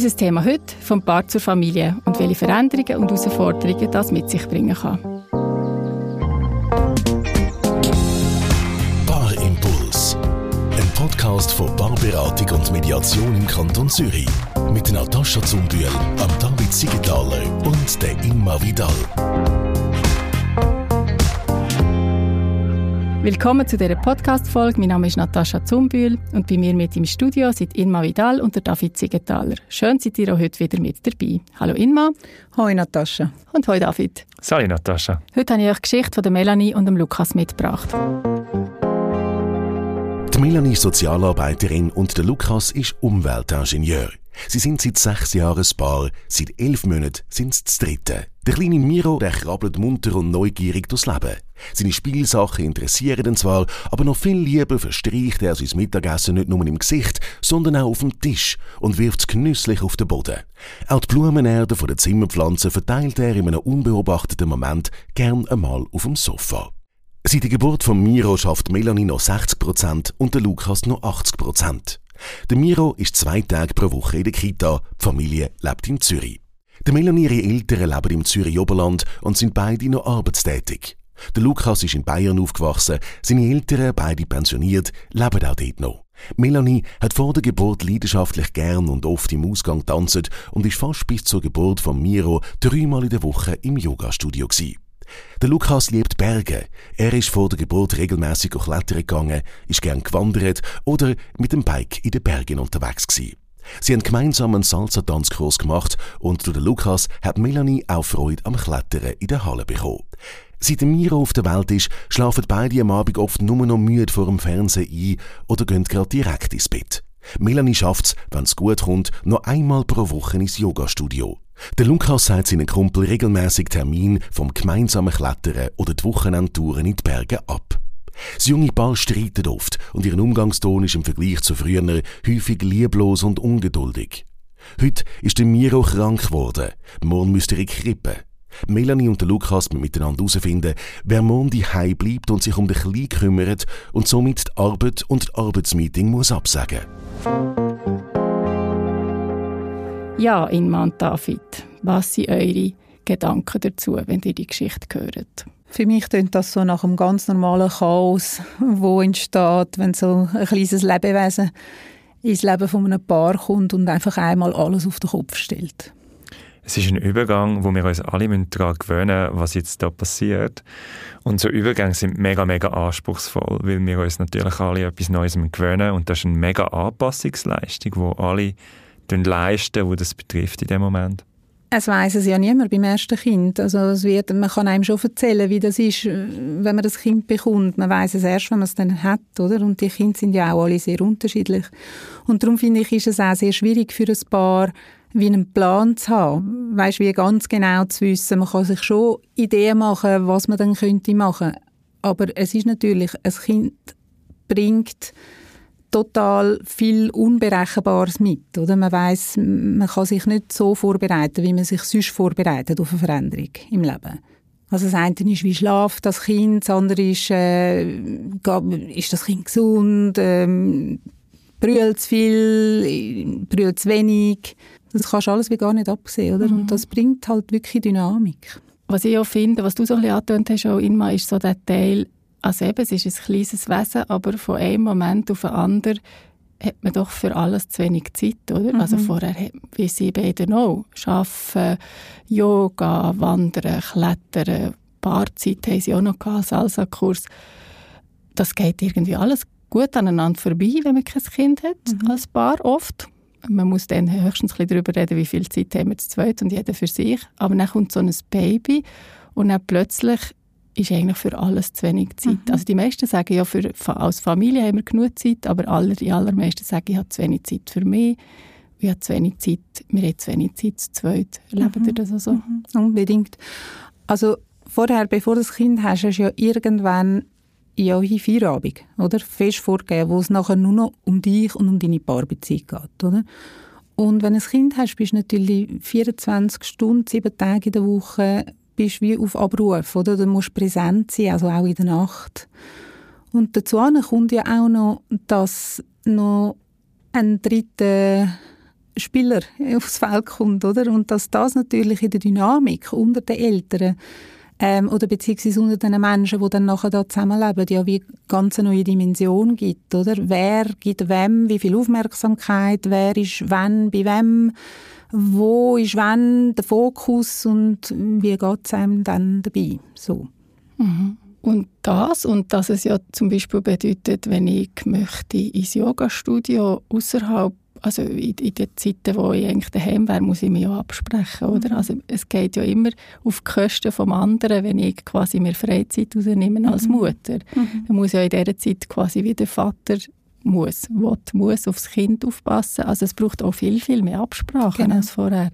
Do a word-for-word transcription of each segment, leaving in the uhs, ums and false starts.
Unser Thema heute: vom Paar zur Familie und welche Veränderungen und Herausforderungen das mit sich bringen kann. Paarimpuls. Ein Podcast von Paarberatung und Mediation im Kanton Zürich. Mit Natascha Zumbühl, David Siegenthaler und der Inma Vidal. Willkommen zu dieser Podcast-Folge. Mein Name ist Natascha Zumbühl und bei mir mit im Studio sind Inma Vidal und der David Siegenthaler. Schön, seid ihr auch heute wieder mit dabei. Hallo Inma. Hoi Natascha. Und hoi David. Salut Natascha. Heute habe ich euch die Geschichte von der Melanie und dem Lukas mitgebracht. Die Melanie ist Sozialarbeiterin und der Lukas ist Umweltingenieur. Sie sind seit sechs Jahren ein Paar, seit elf Monaten sind sie das dritte. Der kleine Miro, der krabbelt munter und neugierig durchs Leben. Seine Spielsachen interessieren ihn zwar, aber noch viel lieber verstreicht er sein Mittagessen nicht nur im Gesicht, sondern auch auf dem Tisch und wirft es genüsslich auf den Boden. Auch die Blumenerde von den Zimmerpflanzen verteilt er in einem unbeobachteten Moment gern einmal auf dem Sofa. Seit der Geburt von Miro schafft Melanie noch sechzig Prozent und der Lukas noch achtzig Prozent. Der Miro ist zwei Tage pro Woche in der Kita, die Familie lebt in Zürich. Der Melanie ihre Eltern leben im Zürich-Oberland und sind beide noch arbeitstätig. Der Lukas ist in Bayern aufgewachsen, seine Eltern, beide pensioniert, leben auch dort noch. Melanie hat vor der Geburt leidenschaftlich gern und oft im Ausgang getanzt und ist fast bis zur Geburt von Miro dreimal in der Woche im Yogastudio gewesen. Der Lukas liebt Berge. Er ist vor der Geburt regelmässig klettern gegangen, ist gern gewandert oder mit dem Bike in den Bergen unterwegs gewesen. Sie haben gemeinsam einen Salsa-Tanzkurs gemacht und durch den Lukas hat Melanie auch Freude am Klettern in der Halle bekommen. Seit der Miro auf der Welt ist, schlafen beide am Abend oft nur noch müde vor dem Fernsehen ein oder gehen gerade direkt ins Bett. Melanie schafft es, wenn es gut kommt, noch einmal pro Woche ins Yogastudio. Der Lukas sagt seinen Kumpel regelmäßig Termin vom gemeinsamen Klettern oder die Wochenendtouren in die Berge ab. Das junge Paar streitet oft und ihr Umgangston ist im Vergleich zu früher häufig lieblos und ungeduldig. Heute ist der Miro krank geworden. Morgen müsste er in die Krippe. Melanie und der Lukas müssen miteinander herausfinden, wer morgen daheim bleibt und sich um den Kleinen kümmert und somit die Arbeit und das Arbeitsmeeting muss absagen. Ja, Inma und David, was sind eure Gedanken dazu, wenn ihr die Geschichte hört? Für mich klingt das so nach einem ganz normalen Chaos, wo entsteht, wenn so ein kleines Lebewesen ins Leben von einem Paar kommt und einfach einmal alles auf den Kopf stellt. Es ist ein Übergang, wo wir uns alle daran gewöhnen müssen, was jetzt da passiert. Und so Übergänge sind mega, mega anspruchsvoll, weil wir uns natürlich alle etwas Neues gewöhnen. Und das ist eine mega Anpassungsleistung, die alle leisten, die das betrifft in dem Moment. Es weiss es ja niemand beim ersten Kind. Also es wird, man kann einem schon erzählen, wie das ist, wenn man das Kind bekommt. Man weiss es erst, wenn man es dann hat, oder? Und die Kinder sind ja auch alle sehr unterschiedlich. Und darum finde ich, ist es auch sehr schwierig für ein Paar, wie einen Plan zu haben. Weisst, wie ganz genau zu wissen. Man kann sich schon Ideen machen, was man dann könnte machen. Aber es ist natürlich, ein Kind bringt total viel Unberechenbares mit. Oder? Man weiss, man kann sich nicht so vorbereiten, wie man sich sonst vorbereitet auf eine Veränderung im Leben. Also das eine ist, wie schläft das Kind, das andere ist, äh, ist das Kind gesund, ähm, brüllt es viel, brüllt es wenig. Das kannst du alles wie gar nicht absehen. Oder? Mhm. Und das bringt halt wirklich Dynamik. Was ich auch finde, was du so ein bisschen angetönt hast, auch Inma, ist so der Teil, also eben, es ist ein kleines Wesen, aber von einem Moment auf den anderen hat man doch für alles zu wenig Zeit, oder? Mhm. Also vorher, wie sie beide auch, arbeiten, Yoga, Wandern, Klettern, Paarzeit haben sie auch noch gehabt, Salsa-Kurs. Das geht irgendwie alles gut aneinander vorbei, wenn man kein Kind hat, mhm. als Paar oft. Man muss dann höchstens ein bisschen darüber reden, wie viel Zeit haben wir zu zweit und jeder für sich. Aber dann kommt so ein Baby und dann plötzlich ist eigentlich für alles zu wenig Zeit. Mhm. Also die meisten sagen ja, für, als Familie haben wir genug Zeit, aber aller, die allermeisten sagen, ich habe zu wenig Zeit für mich, ich habe zu wenig Zeit, wir haben zu wenig Zeit zu zweit. Erlebt mhm. ihr das auch so? Mhm. Unbedingt. Also vorher, bevor du das Kind hast, hast du ja irgendwann ja Feierabend, oder? Fest vorgegeben, wo es nachher nur noch um dich und um deine Paarbeziehung geht, oder? Und wenn du ein Kind hast, bist du natürlich vierundzwanzig Stunden, sieben Tage in der Woche, bist wie auf Abruf, oder? Du musst präsent sein, also auch in der Nacht. Und dazu kommt ja auch noch, dass noch ein dritter Spieler aufs Feld kommt, oder? Und dass das natürlich in der Dynamik unter den Eltern ähm, oder beziehungsweise unter den Menschen, die dann nachher da zusammenleben, ja wie ganz eine neue Dimension gibt, oder? Wer gibt wem wie viel Aufmerksamkeit, wer ist wann bei wem, wo ist wann der Fokus und wie geht es einem dann dabei? So. Mhm. Und das, und dass es ja zum Beispiel bedeutet, wenn ich möchte ins Yoga-Studio außerhalb, also in, in den Zeiten, wo ich eigentlich daheim wäre, muss ich mich ja absprechen, oder? Mhm. Also es geht ja immer auf die Kosten vom anderen, wenn ich quasi mir Freizeit rausnehme als mhm. Mutter. Mhm. Dann muss ja in dieser Zeit quasi wie der Vater muss, will, muss aufs Kind aufpassen. Also es braucht auch viel, viel mehr Absprachen genau. als vorher.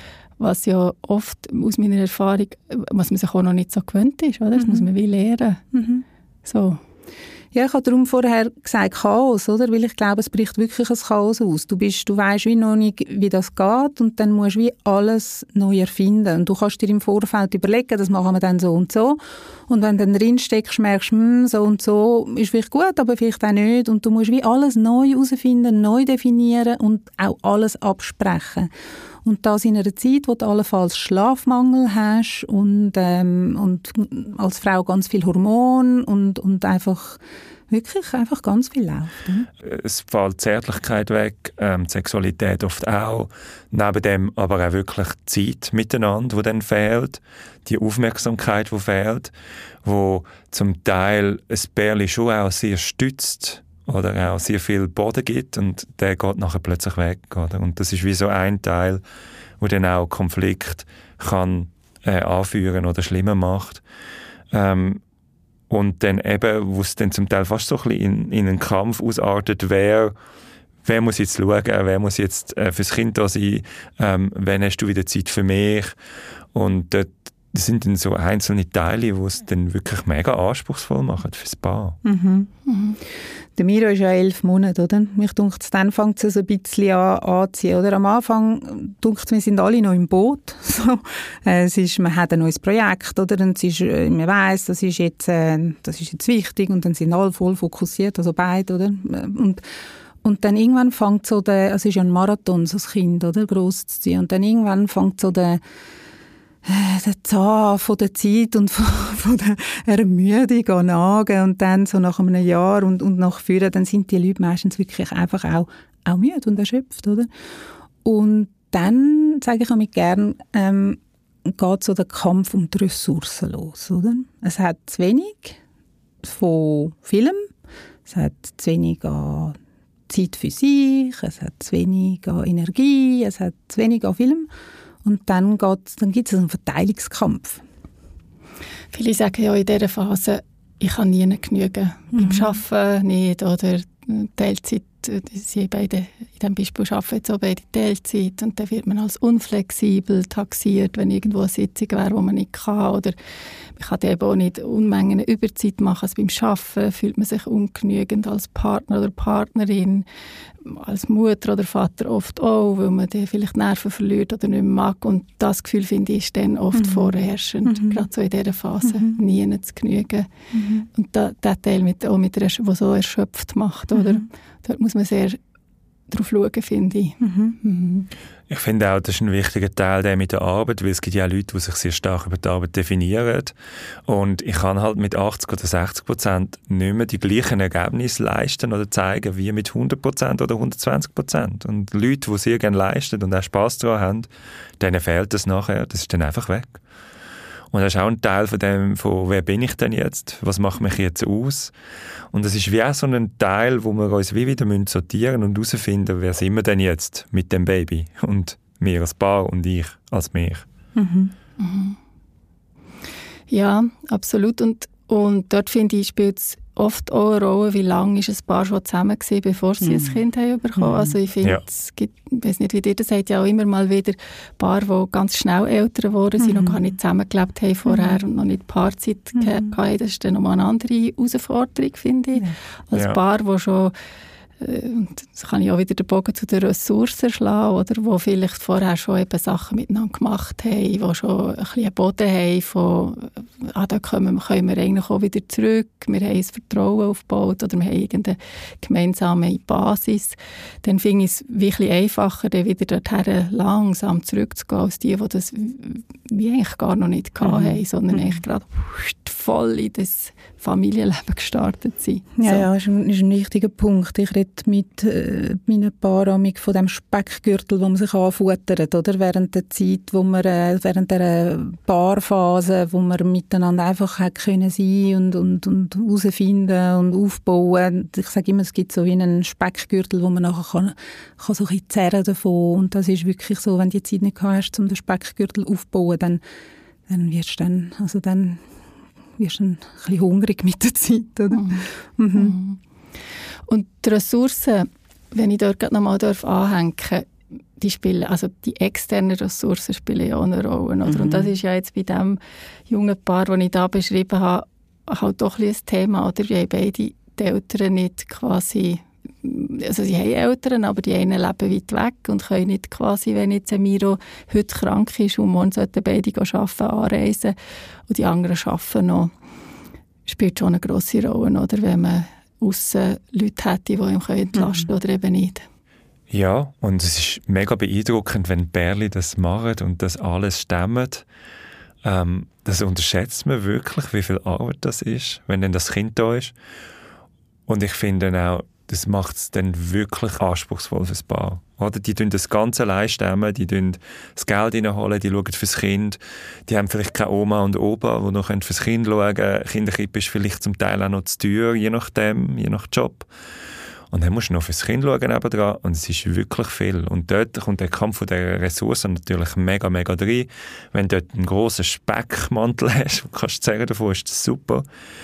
Was ja oft aus meiner Erfahrung, was man sich auch noch nicht so gewöhnt ist, oder? Das mhm. muss man wie lernen. Mhm. So. Ja, ich habe darum vorher gesagt Chaos, oder? Weil ich glaube, es bricht wirklich ein Chaos aus. Du bist, du weißt wie noch nicht, wie das geht und dann musst du wie alles neu erfinden. Und du kannst dir im Vorfeld überlegen, das machen wir dann so und so. Und wenn du dann drin steckst, merkst du, hm, so und so ist vielleicht gut, aber vielleicht auch nicht. Und du musst wie alles neu herausfinden, neu definieren und auch alles absprechen. Und das in einer Zeit, wo du allenfalls Schlafmangel hast und, ähm, und als Frau ganz viel Hormon und, und einfach wirklich einfach ganz viel läuft. Oder? Es fällt Zärtlichkeit weg, ähm, die Sexualität oft auch. Neben dem aber auch wirklich Zeit miteinander, die dann fehlt, die Aufmerksamkeit, die fehlt, wo zum Teil ein Pärchen schon auch sehr stützt oder auch sehr viel Boden gibt und der geht nachher plötzlich weg. Oder? Und das ist wie so ein Teil, wo dann auch Konflikt kann äh, anführen oder schlimmer macht. Ähm, und dann eben, wo es dann zum Teil fast so ein bisschen in, in einen Kampf ausartet, wer, wer muss jetzt schauen, wer muss jetzt äh, fürs Kind da sein, ähm, wann hast du wieder Zeit für mich? Und dort das sind dann so einzelne Teile, die es dann wirklich mega anspruchsvoll machen fürs Paar. Mhm. Mhm. Der Miro ist ja elf Monate, oder? Mich dunkt es, dann fängt es so ein bisschen an anzuziehen, oder? Am Anfang dunkt es, wir sind alle noch im Boot. So, äh, es ist, man hat ein neues Projekt, oder? Und es ist, äh, man weiss, das ist jetzt, äh, das ist jetzt wichtig und dann sind alle voll fokussiert, also beide, oder? Und Und dann irgendwann fängt so der, also es ist ja ein Marathon, so das Kind, oder? Gross zu ziehen. Und dann irgendwann fängt so der, der Zahn von der Zeit und von, von der Ermüdung an nagen und dann so nach einem Jahr und, und nach vorne, dann sind die Leute meistens wirklich einfach auch, auch müde und erschöpft, oder? Und dann, sage ich auch mit gern, ähm, geht so der Kampf um die Ressourcen los, oder? Es hat zu wenig von Film, es hat zu wenig an Zeit für sich, es hat zu wenig an Energie, es hat zu wenig an Film. Und dann, dann gibt es einen Verteilungskampf. Viele sagen ja in dieser Phase, ich kann nie genügen. Mhm. Beim Arbeiten nicht oder Teilzeit. Sie beide, in diesem Beispiel arbeiten jetzt auch beide Teilzeit und dann wird man als unflexibel taxiert, wenn irgendwo eine Sitzung wäre, die man nicht kann. Oder man kann eben auch nicht Unmengen Überzeit machen. Also beim Arbeiten fühlt man sich ungenügend als Partner oder Partnerin, als Mutter oder Vater oft auch, weil man dann vielleicht Nerven verliert oder nicht mehr mag. Und das Gefühl, finde ich, ist dann oft mhm. vorherrschend, mhm. gerade so in dieser Phase, mhm. nie zu genügen. Mhm. Und da, der Teil, mit, auch mit der, der so erschöpft macht, oder? Mhm. Dort muss man sehr darauf schauen, finde ich. Mhm. Mhm. Ich finde auch, das ist ein wichtiger Teil der mit der Arbeit, weil es gibt ja auch Leute, die sich sehr stark über die Arbeit definieren. Und ich kann halt mit achtzig oder sechzig Prozent nicht mehr die gleichen Ergebnisse leisten oder zeigen wie mit hundert Prozent oder hundertzwanzig Prozent. Und Leute, die sehr gerne leisten und auch Spass daran haben, denen fehlt das nachher, das ist dann einfach weg. Und das ist auch ein Teil von dem, von wer bin ich denn jetzt? Was macht mich jetzt aus? Und das ist wie auch so ein Teil, wo wir uns wie wieder sortieren und herausfinden, wer sind wir denn jetzt mit dem Baby? Und wir als Paar und ich als mich. Mhm. Mhm. Ja, absolut. Und, und dort, finde ich, spielt es oft auch eine Rolle, wie lange ist ein Paar schon zusammen gewesen, bevor sie mhm. ein Kind haben bekommen. Also ich finde, ja. es gibt, ich weiß nicht, wie dir das sagt, ja auch immer mal wieder Paare, die ganz schnell älter geworden sind mhm. und gar nicht zusammengelebt haben vorher mhm. und noch nicht Paarzeit mhm. hatten. Das ist dann nochmal eine andere Herausforderung, finde ich. Ja. Als ja. Paar, die schon Und das kann ich auch wieder den Bogen zu den Ressourcen schlagen, oder, wo vielleicht vorher schon eben Sachen miteinander gemacht haben, die schon ein bisschen einen Boden haben, von, ah, da können wir, können wir eigentlich auch wieder zurück, wir haben ein Vertrauen aufgebaut oder wir haben irgendeine gemeinsame Basis. Dann finde ich es wirklich einfacher, dann wieder dorthin langsam zurückzugehen, als die, die das wie eigentlich gar noch nicht mhm. hatten, sondern mhm. eigentlich gerade voll in das Familienleben gestartet sind. Ja, so. ja, das ist ein, ist ein wichtiger Punkt. Ich rede mit äh, meinen Paaren von dem Speckgürtel, wo man sich anfuttert, oder? Während der Zeit, wo man, äh, während der Paarphase, wo man miteinander einfach hat können sein und, und, und herausfinden und aufbauen. Ich sage immer, es gibt so wie einen Speckgürtel, wo man nachher kann, kann so ein bisschen zerren davon. Und das ist wirklich so, wenn du die Zeit nicht gehabt hast, um den Speckgürtel aufzubauen, dann, dann wirst du dann, also dann wirst du ein bisschen hungrig mit der Zeit, oder? Mhm. Mhm. Und die Ressourcen, wenn ich dort noch mal anhängen darf, die spielen, also die externen Ressourcen spielen ja auch eine Rolle, oder? Mhm. Und das ist ja jetzt bei dem jungen Paar, das ich da beschrieben habe, halt doch ein, ein Thema, oder? Wir haben beide die Eltern nicht quasi, also sie haben Eltern, aber die einen leben weit weg und können nicht quasi, wenn jetzt ein Miro heute krank ist und morgen sollten beide arbeiten, anreisen und die anderen arbeiten noch, spielt schon eine grosse Rolle, oder? Wenn man aussen Leute hätte, die ihm entlasten können, mhm. oder eben nicht. Ja, und es ist mega beeindruckend, wenn Pärchen das machen und das alles stemmen. Ähm, das unterschätzt man wirklich, wie viel Arbeit das ist, wenn dann das Kind da ist. Und ich finde auch, das macht es dann wirklich anspruchsvoll fürs Paar. Oder? Die tun das Ganze allein stemmen, die tun das Geld reinholen, die schauen fürs Kind. Die haben vielleicht keine Oma und Opa, die noch fürs Kind schauen können. Kinderkrippe ist vielleicht zum Teil auch noch zu teuer, je nachdem, je nach Job. Und dann musst du noch fürs Kind schauen nebendran. Und es ist wirklich viel. Und dort kommt der Kampf der Ressourcen natürlich mega, mega rein. Wenn du dort einen grossen Speckmantel hast, kannst du sagen, davon ist das super.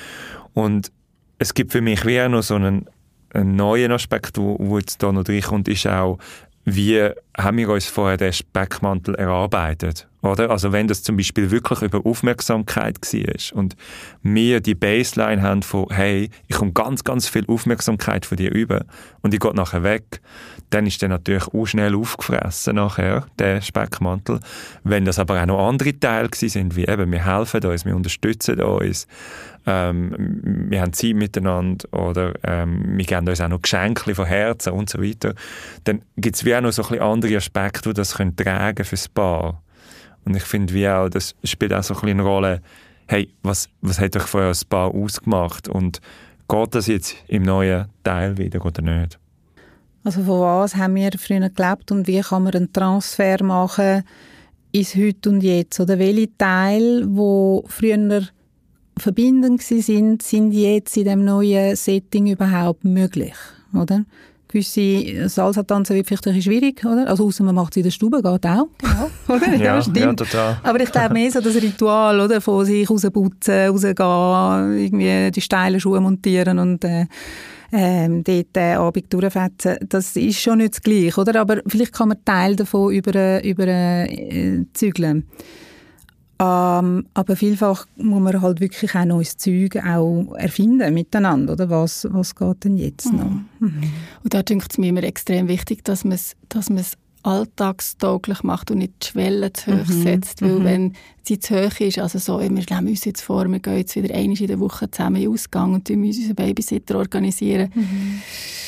Und es gibt für mich wie auch noch so einen Ein neuer Aspekt, der jetzt da noch reinkommt, ist auch, wie haben wir uns vorher den Speckmantel erarbeitet? Oder? Also wenn das zum Beispiel wirklich über Aufmerksamkeit war und wir die Baseline haben von «Hey, ich komme ganz, ganz viel Aufmerksamkeit von dir über und ich gehe nachher weg», dann ist der natürlich auch schnell aufgefressen nachher, der Speckmantel. Wenn das aber auch noch andere Teile sind, wie eben, wir helfen uns, wir unterstützen uns, ähm, wir haben Zeit miteinander oder ähm, wir geben uns auch noch Geschenke von Herzen und so weiter, dann gibt es wie auch noch so ein bisschen andere Aspekte, die das können tragen fürs Paar. Und ich finde, wie auch, das spielt auch so ein bisschen eine Rolle, hey, was, was hat euch vorher als Paar ausgemacht und geht das jetzt im neuen Teil wieder oder nicht? Also von was haben wir früher gelebt und wie kann man einen Transfer machen ins Heute und Jetzt? Oder welche Teile, die früher verbindend waren, sind jetzt in diesem neuen Setting überhaupt möglich? Oder? Gewisse Salsa-Tanzen wird vielleicht ein bisschen schwierig, oder? Also ausser man macht es in der Stube, geht auch. Genau. Oder? Ja, ja, stimmt. Ja, total. Aber ich glaube mehr so das Ritual, oder? Von sich rausputzen, rausgehen, irgendwie die steilen Schuhe montieren und äh, ähm, dort den Abend durchfetzen. Das ist schon nicht das Gleiche, oder? Aber vielleicht kann man Teil davon über, über äh, zügeln. Ähm, aber vielfach muss man halt wirklich auch neues Zeug auch erfinden miteinander, oder? Was, was geht denn jetzt noch? Mhm. Mhm. Und da denke ich mir immer extrem wichtig, dass man es dass man es alltagstauglich macht und nicht die Schwelle zu hoch Mhm. setzt. Weil Mhm. wenn sie zu hoch ist, also so, wir nehmen uns jetzt vor, wir gehen jetzt wieder einmal in der Woche zusammen in den Ausgang und wir müssen unseren Babysitter organisieren. Mhm.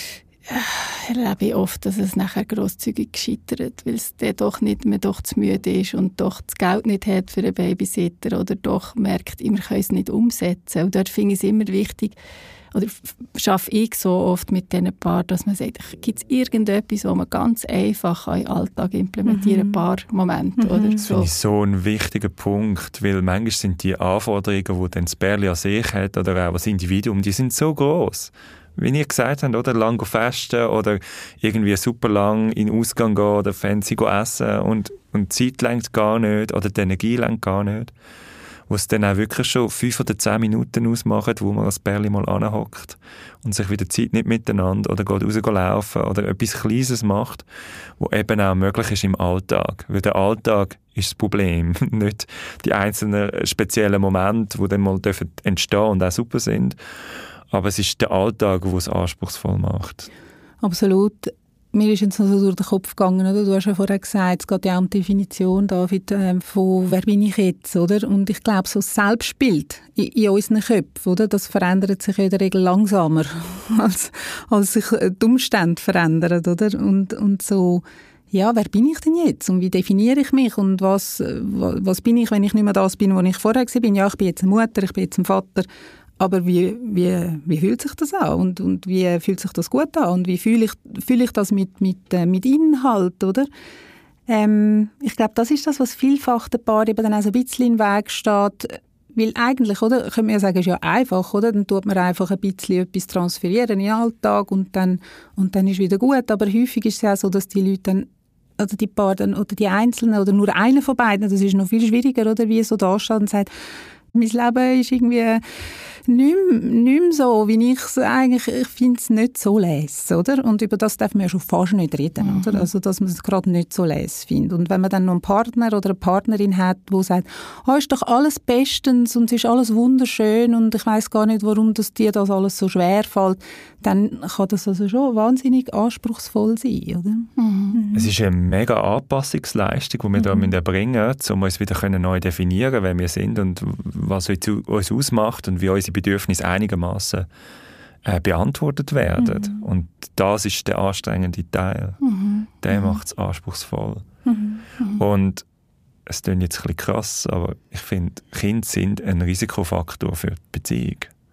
Erlebe ich oft, dass es nachher grosszügig scheitert, weil es dann doch nicht mehr doch zu müde ist und doch das Geld nicht hat für einen Babysitter oder doch merkt, wir können es nicht umsetzen. Und dort finde ich es immer wichtig, oder schaffe ich so oft mit diesen Paaren, dass man sagt, gibt es irgendetwas, was man ganz einfach in den Alltag implementieren kann, mhm. ein paar Momente. Mhm. Oder das so. finde ich so ein wichtiger Punkt, weil manchmal sind die Anforderungen, die dann das Pärchen an sich hat oder auch das Individuum, die sind so gross. Wie ihr gesagt habt, oder? Lang festen oder irgendwie super lang in den Ausgang gehen oder fancy essen und, und die Zeit lenkt gar nicht oder die Energie lenkt gar nicht. Wo es dann auch wirklich schon fünf oder zehn Minuten ausmacht, wo man als Pärchen mal anhockt und sich wieder Zeit nicht miteinander oder geht raus laufen oder etwas Kleines macht, wo eben auch möglich ist im Alltag. Weil der Alltag ist das Problem, nicht die einzelnen speziellen Momente, die dann mal entstehen und auch super sind. Aber es ist der Alltag, der es anspruchsvoll macht. absolut. Mir ist jetzt so durch den Kopf gegangen, oder? Du hast ja vorher gesagt, es geht ja auch um die Definition, David, äh, von «Wer bin ich jetzt?», oder? Und ich glaube, so das Selbstbild in, in unseren Köpfen, oder? Das verändert sich in der Regel langsamer, als, als sich die Umstände verändern, oder? Und, und so, ja, wer bin ich denn jetzt? Und wie definiere ich mich? Und was, was bin ich, wenn ich nicht mehr das bin, wo ich vorher war? Ja, ich bin jetzt eine Mutter, ich bin jetzt ein Vater. Aber wie, wie, wie fühlt sich das an? Und, und wie fühlt sich das gut an? Und wie fühle ich, fühle ich das mit, mit, äh, mit Inhalt, oder? Ähm, ich glaube, das ist das, was vielfach der Paar eben dann auch so ein bisschen im Weg steht. Weil eigentlich, oder, könnte man ja sagen, ist ja einfach, oder? Dann tut man einfach ein bisschen etwas transferieren in den Alltag und dann, und dann ist wieder gut. Aber häufig ist es ja so, dass die Leute dann, oder die Paar dann, oder die Einzelnen, oder nur einer von beiden, das ist noch viel schwieriger, oder? Wie so da steht und sagt, mein Leben ist irgendwie nicht mehr, nicht mehr so, wie ich es eigentlich, ich finde es nicht so les, oder? Und über das darf man ja schon fast nicht reden, mhm. oder? Also, dass man es gerade nicht so les findet. Und wenn man dann noch einen Partner oder eine Partnerin hat, die sagt, oh, ist doch alles bestens und es ist alles wunderschön und ich weiss gar nicht, warum das dir das alles so schwer fällt, dann kann das also schon wahnsinnig anspruchsvoll sein, oder? Mhm. Es ist eine mega Anpassungsleistung, die wir mhm. da erbringen müssen, um uns wieder neu definieren können, wer wir sind und was uns ausmacht und wie unsere Bedürfnisse einigermaßen äh, beantwortet werden. Mhm. Und das ist der anstrengende Teil. Mhm. Der mhm. macht es anspruchsvoll. Mhm. Mhm. Und es klingt jetzt ein bisschen krass, aber ich finde, Kinder sind ein Risikofaktor für die Beziehung.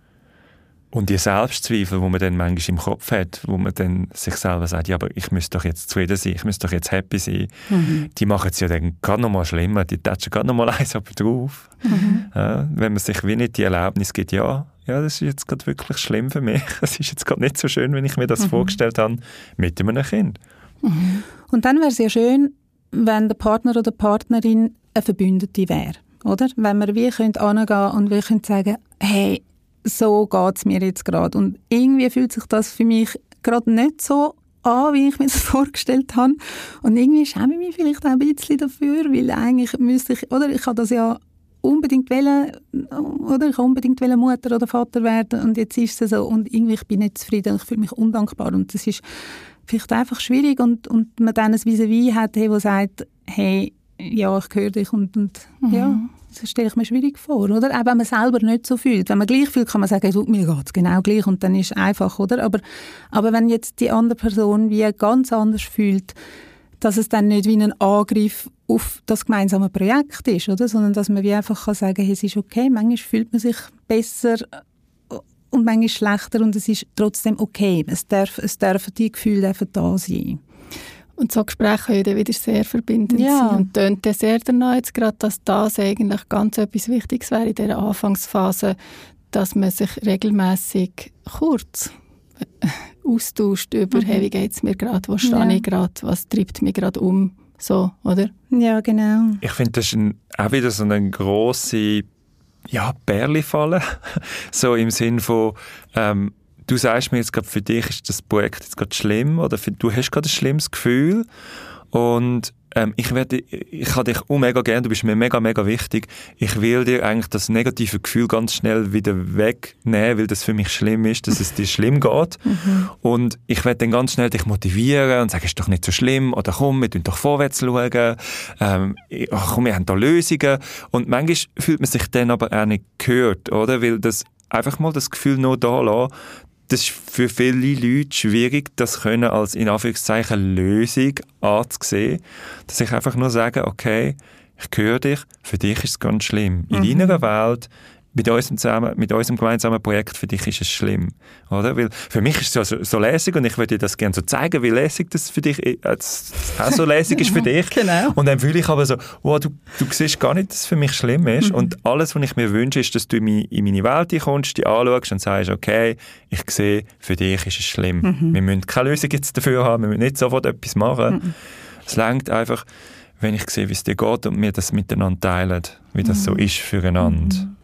Und die Selbstzweifel, die man dann manchmal im Kopf hat, wo man dann sich selber sagt, ja, aber ich müsste doch jetzt zufrieden sein, ich müsste doch jetzt happy sein, mhm. die machen es ja dann gerade noch mal schlimmer, die tatschen gerade noch mal eins aber drauf. Mhm. Ja, wenn man sich wie nicht die Erlaubnis gibt, ja, ja, das ist jetzt gerade wirklich schlimm für mich, es ist jetzt gerade nicht so schön, wenn ich mir das mhm. vorgestellt habe, mit einem Kind. Mhm. Und dann wäre es ja schön, wenn der Partner oder die Partnerin eine Verbündete wäre, oder? Wenn wir wie können angehen und wir können sagen, hey, so geht es mir jetzt gerade. Und irgendwie fühlt sich das für mich gerade nicht so an, wie ich mir das vorgestellt habe. Und irgendwie schäme ich mich vielleicht auch ein bisschen dafür, weil eigentlich müsste ich, oder ich kann das ja unbedingt wollen, oder ich kann unbedingt wollen Mutter oder Vater werden und jetzt ist es so und irgendwie ich bin nicht zufrieden, ich fühle mich undankbar und das ist vielleicht einfach schwierig und, und man dann ein Vis-à-vis hat, hey, der sagt, hey, ja, ich höre dich und, und mhm. ja, das stelle ich mir schwierig vor, oder? Auch wenn man selber nicht so fühlt. Wenn man gleich fühlt, kann man sagen, hey, mir geht es genau gleich und dann ist es einfach, oder? Aber, aber wenn jetzt die andere Person wie ganz anders fühlt, dass es dann nicht wie ein Angriff auf das gemeinsame Projekt ist, oder? Sondern dass man wie einfach kann sagen, hey, es ist okay, manchmal fühlt man sich besser und manchmal schlechter und es ist trotzdem okay. Es darf, es dürfen die Gefühle einfach da sein. Und so Gespräche können dann wieder sehr verbindend ja. sein. Und tönt dann sehr danach jetzt gerade, dass das eigentlich ganz etwas Wichtiges wäre in dieser Anfangsphase, dass man sich regelmässig kurz austauscht über, mhm. hey, wie geht es mir gerade, wo stehe ja. ich gerade, was treibt mich gerade um, so, oder? Ja, genau. Ich finde, das ist ein, auch wieder so eine grosse ja, Perlenfalle, so im Sinn von, ähm, du sagst mir jetzt gerade, für dich ist das Projekt jetzt gerade schlimm oder für, du hast gerade ein schlimmes Gefühl und ähm, ich, werde, ich habe dich auch mega gern, du bist mir mega, mega wichtig. Ich will dir eigentlich das negative Gefühl ganz schnell wieder wegnehmen, weil das für mich schlimm ist, dass es dir schlimm geht. Mhm. Und ich werde dann ganz schnell dich motivieren und sagen, ist doch nicht so schlimm oder komm, wir schauen doch vorwärts schauen, ähm, ach, komm, wir haben da Lösungen. Und manchmal fühlt man sich dann aber auch nicht gehört, oder? Weil das einfach mal das Gefühl noch da lassen, das ist für viele Leute schwierig, das können als in Anführungszeichen Lösung anzusehen. Dass ich einfach nur sage, okay, ich höre dich, für dich ist es ganz schlimm. In mhm. deiner Welt, mit unserem, zusammen, mit unserem gemeinsamen Projekt, für dich ist es schlimm. Oder? Weil für mich ist es ja so, so lässig und ich würde dir das gerne so zeigen, wie lässig das für dich ist, auch so lässig ist für dich. Genau. Und dann fühle ich aber so, wow, du, du siehst gar nicht, dass es für mich schlimm ist. Mhm. Und alles, was ich mir wünsche, ist, dass du in meine Welt kommst, die anschaust und sagst, okay, ich sehe, für dich ist es schlimm. Mhm. Wir müssen keine Lösung jetzt dafür haben, wir müssen nicht sofort etwas machen. Mhm. Es reicht einfach, wenn ich sehe, wie es dir geht und wir das miteinander teilen, wie das mhm. so ist füreinander. Mhm.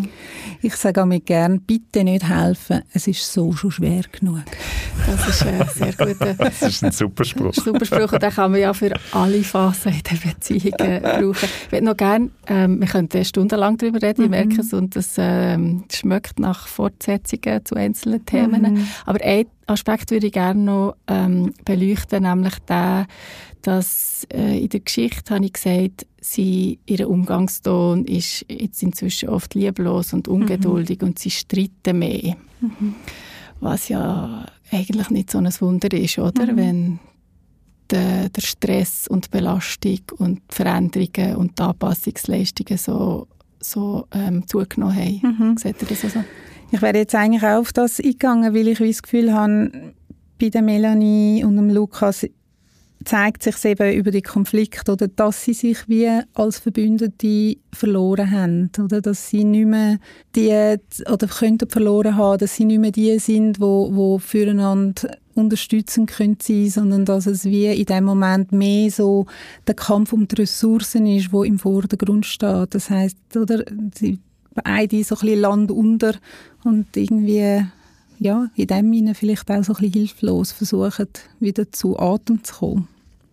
Ich sage auch mir gerne, bitte nicht helfen, es ist so schon schwer genug. Das ist ein sehr guter Das ist ein super Spruch. Super Spruch und den kann man ja für alle Phasen in den Beziehungen brauchen. Ich würde noch gerne, ähm, wir könnten stundenlang darüber reden, mhm. ich merke es, und es ähm, schmeckt nach Fortsetzungen zu einzelnen Themen. Mhm. Aber eine, Aspekt würde ich gerne noch ähm, beleuchten, nämlich den, dass äh, in der Geschichte, habe ich gesagt, sie, ihr Umgangston ist jetzt inzwischen oft lieblos und ungeduldig mhm. und sie streiten mehr. Mhm. Was ja eigentlich nicht so ein Wunder ist, oder? Mhm. Wenn der, der Stress und die Belastung und die Veränderungen und die Anpassungsleistungen so, so ähm, zugenommen haben. Mhm. Seht ihr das also? Ich wäre jetzt eigentlich auch auf das eingegangen, weil ich das Gefühl habe, bei der Melanie und dem Lukas zeigt sich eben über die Konflikte, oder dass sie sich wie als Verbündete verloren haben, oder dass sie nicht mehr die, oder könnten verloren haben, dass sie nicht mehr die sind, wo, wo füreinander unterstützen können sein, sondern dass es wie in dem Moment mehr so der Kampf um die Ressourcen ist, wo im Vordergrund steht. Das heisst, oder sie beide so ein bisschen Land unter und irgendwie ja, in dem Sinne vielleicht auch so ein bisschen hilflos versuchen, wieder zu Atem zu kommen.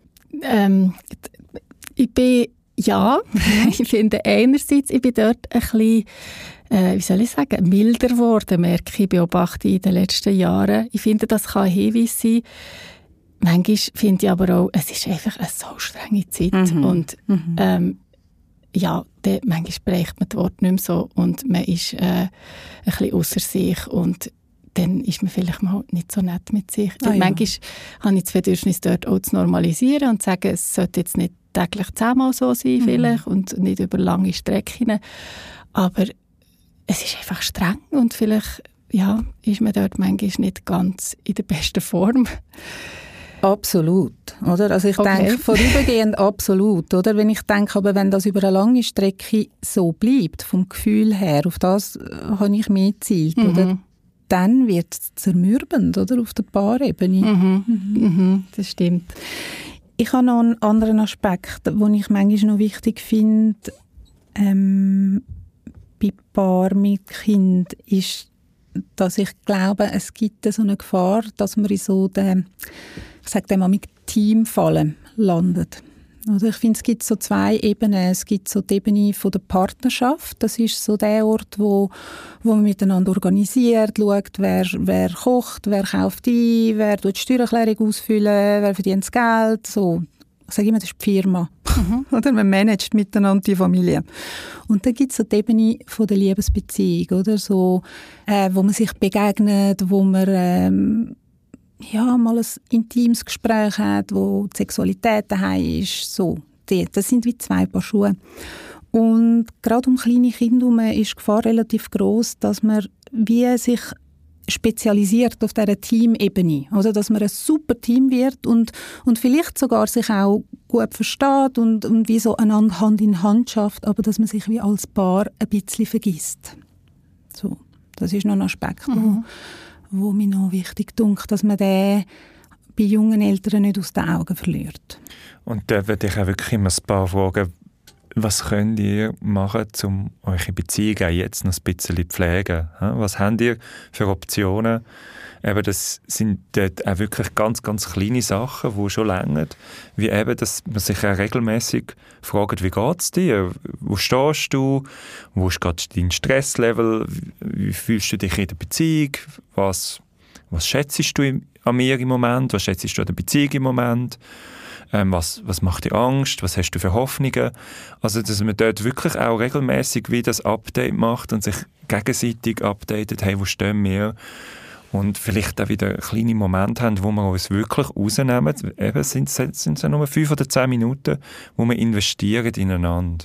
Ähm, ich bin, ja, ich finde einerseits, ich bin dort ein bisschen, äh, wie soll ich sagen, milder geworden, merke ich, beobachte in den letzten Jahren. Ich finde, das kann ein Hinweis sein. Manchmal finde ich aber auch, es ist einfach eine so strenge Zeit mhm. und mhm. Ähm, ja, dann, manchmal spricht man das Wort nicht mehr so und man ist äh, ein bisschen ausser sich und dann ist man vielleicht mal nicht so nett mit sich. Ah, ja. Manchmal habe ich das Bedürfnis, dort auch zu normalisieren und zu sagen, es sollte jetzt nicht täglich zehnmal so sein mhm. vielleicht und nicht über lange Strecken. Aber es ist einfach streng und vielleicht ja, ist man dort manchmal nicht ganz in der besten Form. Absolut, oder? Also ich okay. denke, vorübergehend absolut, oder? Wenn ich denke, aber wenn das über eine lange Strecke so bleibt, vom Gefühl her, auf das habe ich mehr gezielt, mhm. oder? Dann wird es zermürbend, oder? Auf der Paarebene. Mhm. Mhm. Mhm. Das stimmt. Ich habe noch einen anderen Aspekt, den ich manchmal noch wichtig finde, ähm, bei Paar mit Kind, ist, dass ich glaube, es gibt so eine Gefahr, dass man in so den, ich sage dem mal, mit Teamfallen landet. Also ich finde, es gibt so zwei Ebenen. Es gibt so die Ebene von der Partnerschaft. Das ist so der Ort, wo, wo man miteinander organisiert, schaut, wer, wer kocht, wer kauft ein, wer tut die Steuererklärung ausfüllen, wer verdient das Geld. So. Ich sage immer, das ist die Firma. Mhm. Oder? Man managt miteinander die Familie. Und dann gibt es so die Ebene von der Liebesbeziehung, oder? So, äh, wo man sich begegnet, wo man ähm, ja, mal ein intimes Gespräch hat, wo die Sexualität daheim ist. So, das sind wie zwei Paar Schuhe. Und gerade um kleine Kinder herum ist die Gefahr relativ gross, dass man wie sich spezialisiert auf dieser Teamebene. Also, dass man ein super Team wird und, und vielleicht sogar sich auch gut versteht und, und wie so einander Hand in Hand schafft, aber dass man sich wie als Paar ein bisschen vergisst. So, das ist noch ein Aspekt, mhm. wo, wo mir noch wichtig dünkt, dass man den bei jungen Eltern nicht aus den Augen verliert. Und da würde ich auch wirklich immer ein paar fragen, was könnt ihr machen, um eure Beziehung auch jetzt noch ein bisschen zu pflegen? Was habt ihr für Optionen? Eben, das sind dort auch wirklich ganz, ganz kleine Sachen, die schon länger, wie eben, dass man sich auch regelmäßig fragt, wie geht es dir? Wo stehst du? Wo ist gerade dein Stresslevel? Wie fühlst du dich in der Beziehung? Was, was schätzt du an mir im Moment? Was schätzt du an der Beziehung im Moment? Ähm, was, was macht dir Angst? Was hast du für Hoffnungen? Also, dass man dort wirklich auch regelmäßig wie das Update macht und sich gegenseitig updatet, hey, wo stehen wir? Und vielleicht auch wieder kleine Momente haben, wo wir uns wirklich rausnehmen. Eben sind es sind nur fünf oder zehn Minuten, wo wir investieren ineinander.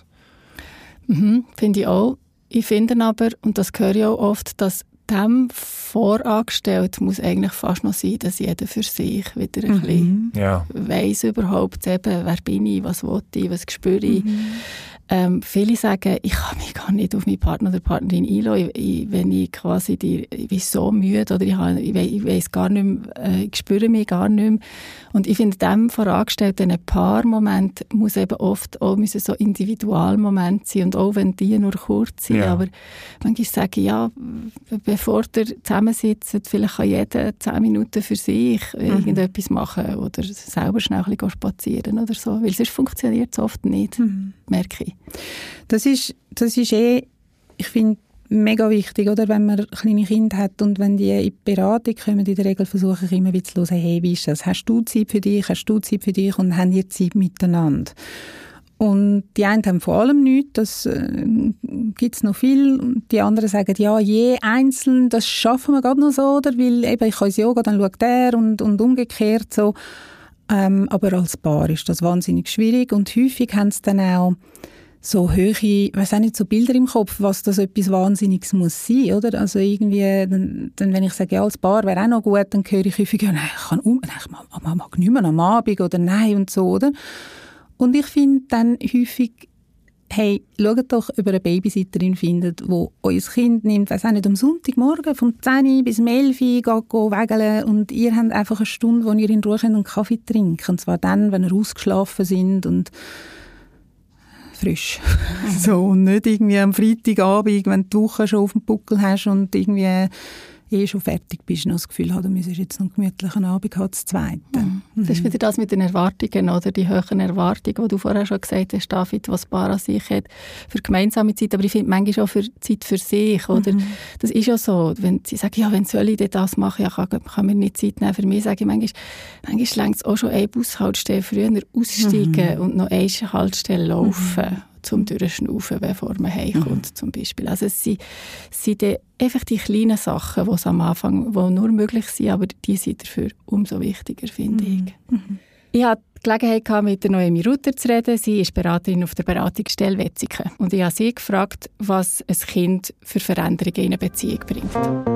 Mhm, finde ich auch. Ich finde aber, und das höre ich auch oft, dass dem vorangestellt muss eigentlich fast noch sein, dass jeder für sich wieder ein mhm. bisschen ja. weiss überhaupt, eben, wer bin ich, was will ich, was spüre ich. Mhm. Ähm, viele sagen, ich kann mich gar nicht auf meinen Partner oder Partnerin einlassen, ich, wenn ich quasi die, ich bin so müde oder ich, habe, ich, weiss, ich weiss gar nicht mehr, äh, ich spüre mich gar nicht mehr. Und ich finde, dem vorangestellt, ein Paarmoment muss eben oft auch müssen so Individualmomente sein und auch wenn die nur kurz sind, ja. aber manchmal sage ich, ja, bevor ihr zusammensitzt, vielleicht kann jeder zehn Minuten für sich mhm. irgendetwas machen oder selber schnell ein bisschen spazieren oder so, weil sonst funktioniert es oft nicht, mhm. merke ich. Das ist, das ist eh, ich finde, mega wichtig, oder? Wenn man kleine Kinder hat und wenn die in die Beratung kommen, in der Regel versuche ich immer wieder zu hören, hey, wie ist das? Hast du Zeit für dich? Hast du Zeit für dich? Und haben ihr Zeit miteinander? Und die einen haben vor allem nichts, das äh, gibt es noch viel. Und die anderen sagen, ja, je einzeln, das schaffen wir gerade noch so, oder? Weil eben, ich kann ins Yoga, dann schaut der und, und umgekehrt so. Ähm, aber als Paar ist das wahnsinnig schwierig und häufig haben sie dann auch so hohe, ich weiss auch nicht, so Bilder im Kopf, was das etwas Wahnsinniges muss sein, oder? Also irgendwie, dann, dann wenn ich sage, ja, als Paar wäre auch noch gut, dann höre ich häufig, ja, nein, ich kann um, nein, ich mag, mag nicht mehr am Abend oder nein und so, oder? Und ich finde dann häufig, hey, schaut doch, ob ihr eine Babysitterin findet, die euer Kind nimmt, weiss auch nicht, am Sonntagmorgen vom zehn bis elf geht, geht wägeln und ihr habt einfach eine Stunde, wo ihr in Ruhe einen Kaffee trinken. Und zwar dann, wenn ihr ausgeschlafen sind und frisch. So, und nicht irgendwie am Freitagabend, wenn du die Woche schon auf dem Buckel hast und irgendwie eh schon fertig bist und das Gefühl hast, du müsstest jetzt noch einen gemütlichen Abend haben, das Zweite. Mhm. Das ist wieder das mit den Erwartungen, oder die hohen Erwartungen, die du vorher schon gesagt hast, David, was das Paar an sich hat, für gemeinsame Zeit, aber ich finde manchmal auch für Zeit für sich, oder? Mhm. Das ist ja so, wenn sie sagen, ja, wenn soll ich denn das machen, ja, kann, kann mir nicht Zeit nehmen. Für mich sage ich manchmal, manchmal reicht es auch schon, eine Bushaltestelle früher aussteigen mhm. und noch eine Haltestelle laufen. Mhm. zum Durchschnaufen, bevor man heimkommt, mhm. zum Beispiel. Also es sind, es sind einfach die kleinen Sachen, die es am Anfang die nur möglich sind, aber die sind dafür umso wichtiger, finde mhm. ich. Mhm. Ich hatte die Gelegenheit, mit der Noemi Rutter zu reden. Sie ist Beraterin auf der Beratungsstelle Wetzikon. Und ich habe sie gefragt, was ein Kind für Veränderungen in eine Beziehung bringt.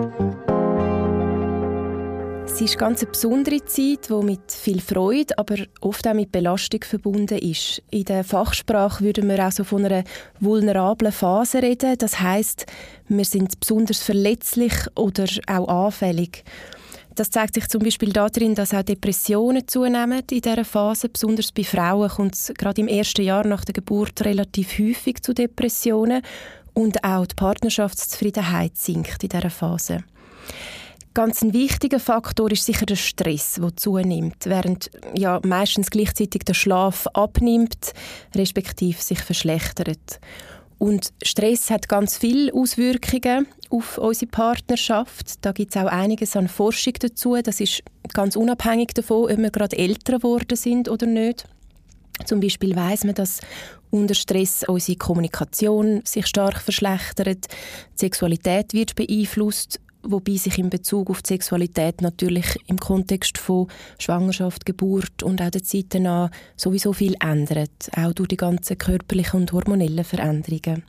Es ist ganz eine besondere Zeit, die mit viel Freude, aber oft auch mit Belastung verbunden ist. In der Fachsprache würden wir auch so von einer vulnerablen Phase reden. Das heisst, wir sind besonders verletzlich oder auch anfällig. Das zeigt sich zum Beispiel darin, dass auch Depressionen zunehmen in dieser Phase. Besonders bei Frauen kommt es gerade im ersten Jahr nach der Geburt relativ häufig zu Depressionen. Und auch die Partnerschaftszufriedenheit sinkt in dieser Phase. Ganz ein wichtiger Faktor ist sicher der Stress, der zunimmt, während ja meistens gleichzeitig der Schlaf abnimmt, respektive sich verschlechtert. Und Stress hat ganz viele Auswirkungen auf unsere Partnerschaft. Da gibt es auch einiges an Forschung dazu. Das ist ganz unabhängig davon, ob wir gerade älter geworden sind oder nicht. Zum Beispiel weiss man, dass unter Stress unsere Kommunikation sich stark verschlechtert, die Sexualität wird beeinflusst, wobei sich in Bezug auf die Sexualität natürlich im Kontext von Schwangerschaft, Geburt und auch der Zeit danach sowieso viel ändert, auch durch die ganzen körperlichen und hormonellen Veränderungen.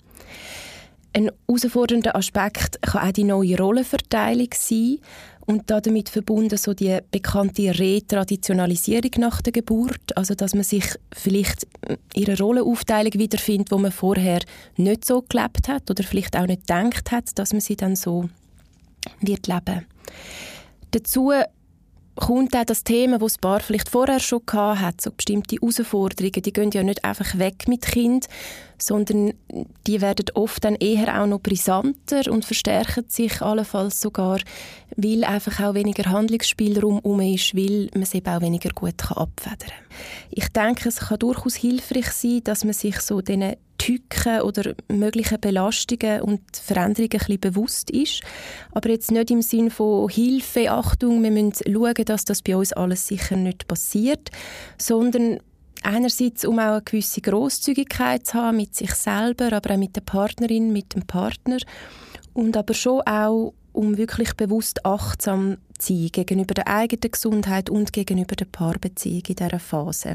Ein herausfordernder Aspekt kann auch die neue Rollenverteilung sein und damit verbunden so die bekannte Retraditionalisierung nach der Geburt, also dass man sich vielleicht in einer Rollenaufteilung wiederfindet, wo man vorher nicht so gelebt hat oder vielleicht auch nicht gedacht hat, dass man sie dann so wird leben. Dazu kommt auch das Thema, das das Paar vielleicht vorher schon hatte, so bestimmte Herausforderungen, die gehen ja nicht einfach weg mit Kind, sondern die werden oft dann eher auch noch brisanter und verstärken sich allenfalls sogar, weil einfach auch weniger Handlungsspielraum herum ist, weil man es eben auch weniger gut abfedern kann. Ich denke, es kann durchaus hilfreich sein, dass man sich so diesen Tücken oder möglichen Belastungen und Veränderungen ein bisschen bewusst ist. Aber jetzt nicht im Sinne von Hilfe, Achtung, wir müssen schauen, dass das bei uns alles sicher nicht passiert, sondern einerseits, um auch eine gewisse Grosszügigkeit zu haben mit sich selber, aber auch mit der Partnerin, mit dem Partner und aber schon auch, um wirklich bewusst achtsam zu sein gegenüber der eigenen Gesundheit und gegenüber der Paarbeziehung in dieser Phase.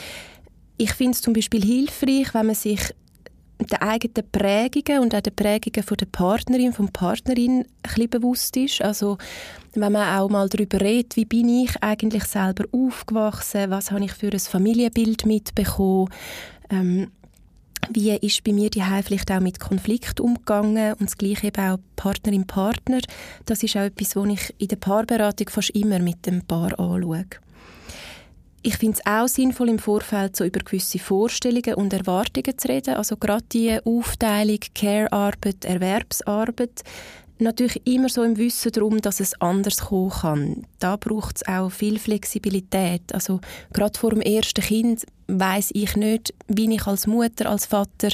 Ich finde es zum Beispiel hilfreich, wenn man sich der eigenen Prägungen und auch der Prägungen von der Partnerin, vom Partnerin ein bisschen bewusst ist. Also wenn man auch mal darüber redet, wie bin ich eigentlich selber aufgewachsen, was habe ich für ein Familienbild mitbekommen, ähm, wie ist bei mir daheim vielleicht auch mit Konflikt umgegangen und das Gleiche eben auch Partnerin, Partner. Das ist auch etwas, was ich in der Paarberatung fast immer mit dem Paar anschaue. Ich finde es auch sinnvoll, im Vorfeld so über gewisse Vorstellungen und Erwartungen zu reden. Also gerade die Aufteilung Care-Arbeit, Erwerbsarbeit. Natürlich immer so im Wissen darum, dass es anders kommen kann. Da braucht es auch viel Flexibilität. Also gerade vor dem ersten Kind weiss ich nicht, wie ich als Mutter, als Vater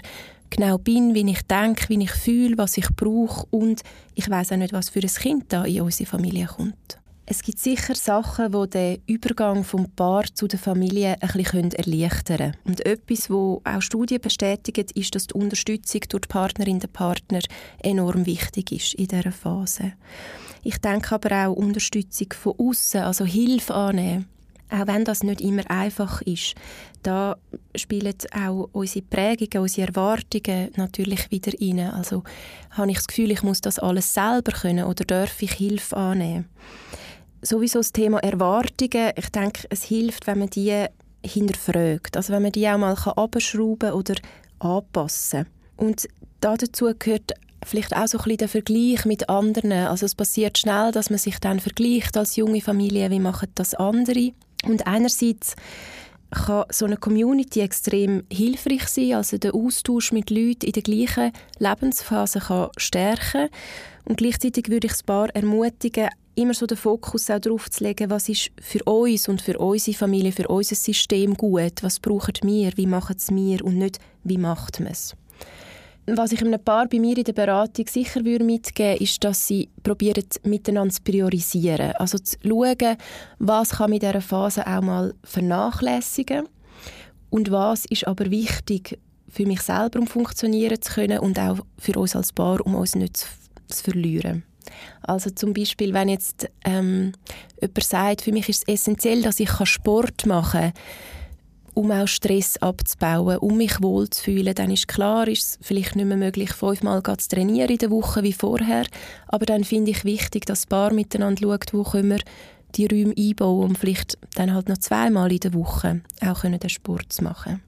genau bin, wie ich denke, wie ich fühle, was ich brauche und ich weiss auch nicht, was für ein Kind da in unsere Familie kommt. Es gibt sicher Sachen, die den Übergang vom Paar zu der Familie ein bisschen erleichtern können. Und etwas, was auch Studien bestätigen, ist, dass die Unterstützung durch die Partnerin, den Partner enorm wichtig ist in dieser Phase. Ich denke aber auch Unterstützung von außen, also Hilfe annehmen. Auch wenn das nicht immer einfach ist, da spielen auch unsere Prägungen, unsere Erwartungen natürlich wieder rein. Also habe ich das Gefühl, ich muss das alles selber können oder darf ich Hilfe annehmen? Sowieso das Thema Erwartungen, ich denke, es hilft, wenn man die hinterfragt. Also wenn man die auch mal abschrauben kann oder anpassen kann. Und dazu gehört vielleicht auch so ein bisschen der Vergleich mit anderen. Also es passiert schnell, dass man sich dann vergleicht als junge Familie, wie machen das andere. Und einerseits kann so eine Community extrem hilfreich sein, also der Austausch mit Leuten in der gleichen Lebensphase kann stärken. Und gleichzeitig würde ich das Paar ermutigen, immer so den Fokus auch darauf zu legen, was ist für uns und für unsere Familie, für unser System gut, was brauchen wir, wie machen es wir und nicht, wie macht man es. Was ich einem Paar bei mir in der Beratung sicher mitgeben würde, ist, dass sie probieren, miteinander zu priorisieren. Also zu schauen, was kann mit dieser Phase auch mal vernachlässigen und was ist aber wichtig für mich selber, um funktionieren zu können und auch für uns als Paar, um uns nicht zu, zu verlieren. Also zum Beispiel, wenn jetzt ähm, jemand sagt, für mich ist es essentiell, dass ich Sport machen kann, um auch Stress abzubauen, um mich wohlzufühlen, dann ist klar, ist es vielleicht nicht mehr möglich, fünfmal zu trainieren in der Woche wie vorher, aber dann finde ich wichtig, dass das Paar miteinander schaut, wo können wir die Räume einbauen, um vielleicht dann halt noch zweimal in der Woche auch den Sport zu machen.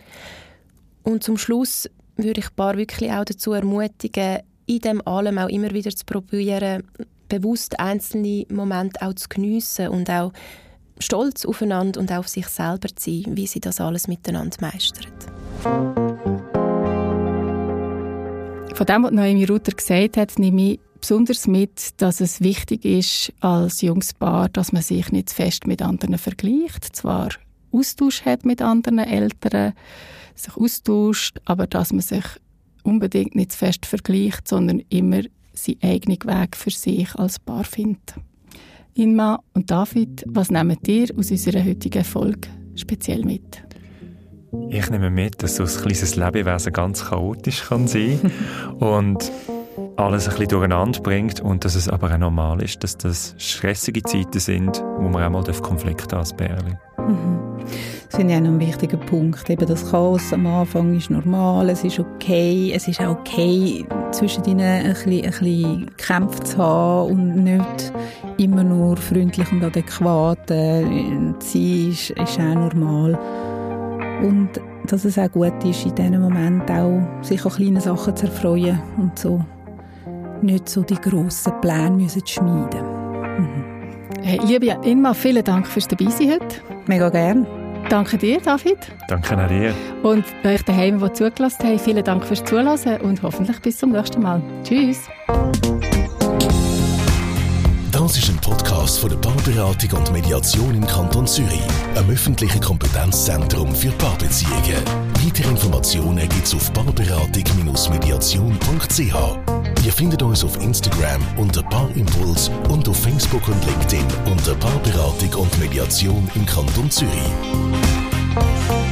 Und zum Schluss würde ich Paar wirklich auch dazu ermutigen, in dem allem auch immer wieder zu probieren, bewusst einzelne Momente auch zu geniessen und auch stolz aufeinander und auf sich selber zu sein, wie sie das alles miteinander meistern. Von dem, was Noemi Ruther gesagt hat, nehme ich besonders mit, dass es wichtig ist, als junges Paar, dass man sich nicht zu fest mit anderen vergleicht. Zwar Austausch hat mit anderen Eltern, sich austauscht, aber dass man sich unbedingt nicht zu fest vergleicht, sondern immer seinen eigenen Weg für sich als Paar findet. Inma und David, was nehmt ihr aus unserer heutigen Folge speziell mit? Ich nehme mit, dass so ein kleines Lebewesen ganz chaotisch kann sein und alles ein bisschen durcheinander bringt und dass es aber auch normal ist, dass das stressige Zeiten sind, wo man auch mal Konflikte ausbären darf. Mhm. Das finde ich auch noch ein wichtiger Punkt. Eben das Chaos am Anfang ist normal, es ist okay. Es ist auch okay, zwischen ihnen ein bisschen, ein bisschen Kämpfe zu haben und nicht immer nur freundlich und adäquat äh, zu sein, ist, ist auch normal. Und dass es auch gut ist, in diesen Momenten auch sich an kleinen Sachen zu erfreuen und so nicht so die grossen Pläne müssen zu schmieden. Mhm. Hey, liebe Inma, vielen Dank fürs Dabeisein heute. Mega gern. Danke dir, David. Danke an dir. Und euch daheim, die zugelassen haben, vielen Dank fürs Zuhören und hoffentlich bis zum nächsten Mal. Tschüss. Das ist ein Podcast von der Paarberatung und Mediation im Kanton Zürich, einem öffentlichen Kompetenzzentrum für Paarbeziehungen. Weitere Informationen gibt es auf paarberatung Bindestrich mediation punkt c h. Ihr findet uns auf Instagram unter Paarimpuls und auf Facebook und LinkedIn unter Paarberatung und Mediation im Kanton Zürich.